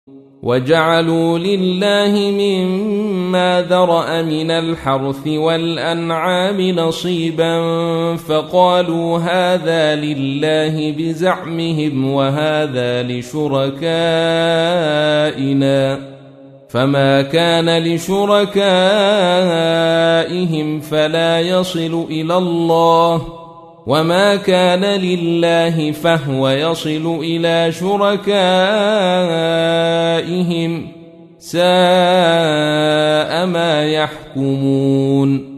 وجعلوا لله مما ذرأ من الحرث والأنعام نصيبا فقالوا هذا لله بزعمهم وهذا لشركائنا فما كان لشركائهم فلا يصل إلى الله وما كان لله فهو يصل إلى شركائهم ساء ما يحكمون.